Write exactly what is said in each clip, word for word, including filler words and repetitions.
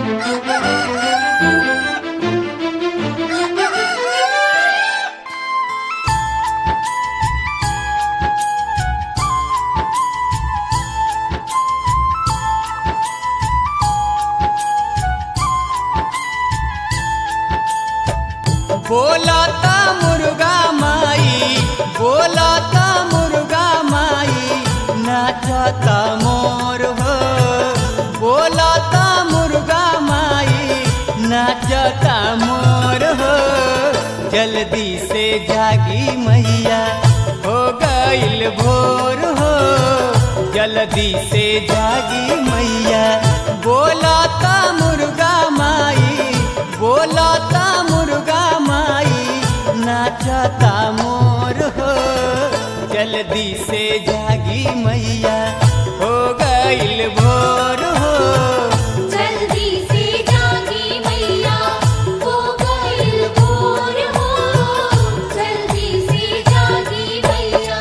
बोलाता मुर्गा माई, बोलाता मुर्गा माई, नाचता मोर हो। बोलाता मुर्गा माई, नाचता मोर हो। जल्दी से जागी मैया, हो गईल भोर हो। जल्दी से जागी मैया, बोलाता मुर्गा माई, बोलाता मुर्गा माई, नाचता मोर हो। जल्दी से जागी मैया, हो गईल भोर हो। जल्दी से जागी मैया, हो गईल भोर हो। जल्दी से जागी मैया।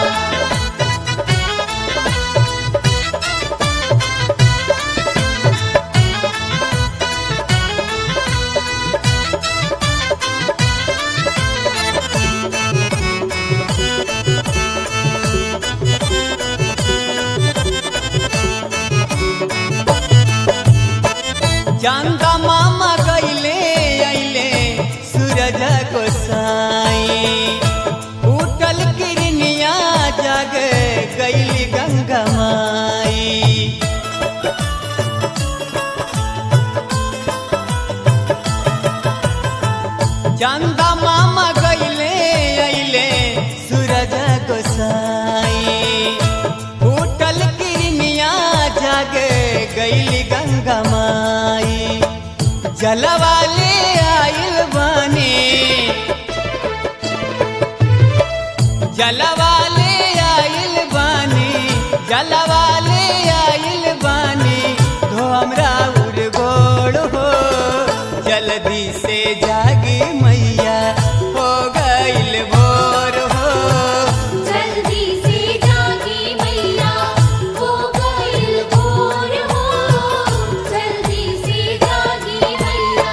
चंदा मामा गईले अइले सूरज गोसाई, उठल किरनिया जग गईली गंगा माई। चंदा मामा गईले अइले सूरज गोसाई, उठल किरनिया जग गईली गंगा माई। जलवाले आइल बानी, जलवाले आइल बानी, जलवाले आइल बानी, तो हमरा उड़ गोड़ हो। जल्दी से जागी मैया, हो गईल भोर हो। जल्दी से जागी मैया, हो गईल भोर हो। जल्दी से जागी मैया।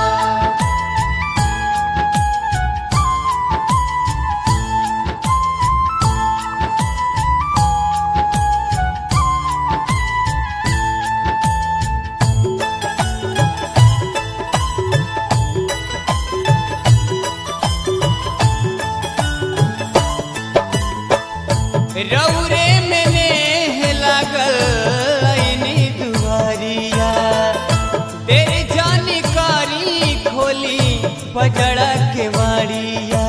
रौरे में नेह लागल ऐनी दुआरिया, तेरे जानकारी खोली बजड़ा के वाड़िया।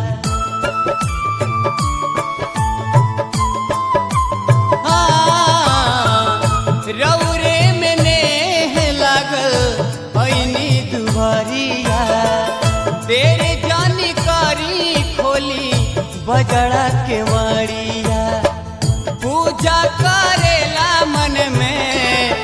हाँ, रौरे में नेह लागल ऐनी दुआरिया, तेरे जानकारी खोली बजड़ा के वाड़िया। पूजा करेला मन में,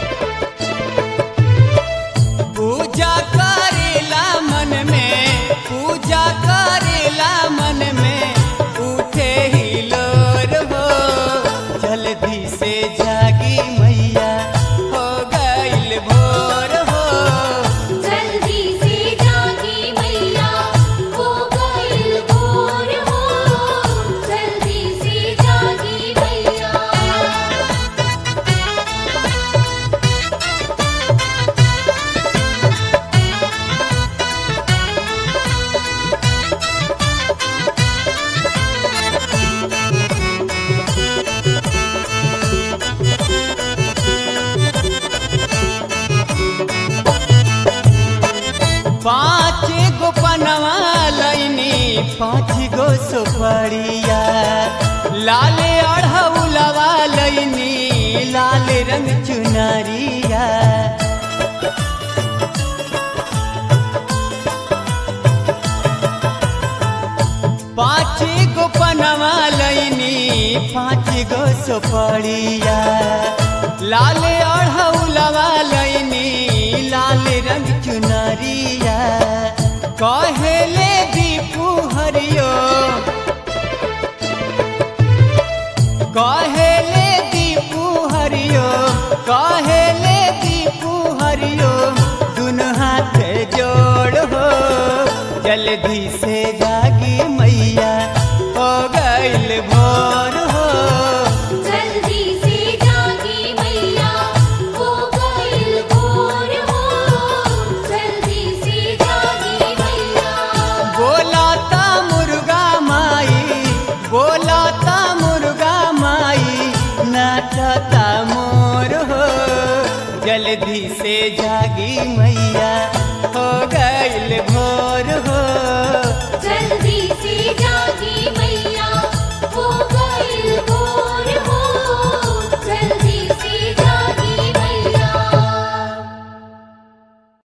पूजा करेला मन में, पूजा करेला मन में, उठे ही लोर हो। जल्दी से जागी मैया, हो गईल भोर हो। जल्दी से जागी मैया, हो गईल भोर हो। जल्दी से जागी मैया। पाँच गो पनवा लैनी, पाँच गो सुपड़िया, लाल अढ़ौलवा लैनी, लाल रंग चुनरिया। पाँच गो पनवा लैनी, पाँच गो सुपड़िया, लाल अढ़ौलवा लैनी, लाल रंग चुनरिया। कहेले दीपू हरियो, कहेले दीपू हरियो, कहेले दीपू हरियो, कहता मोर हो जल्दी से जागी मैया हो गइल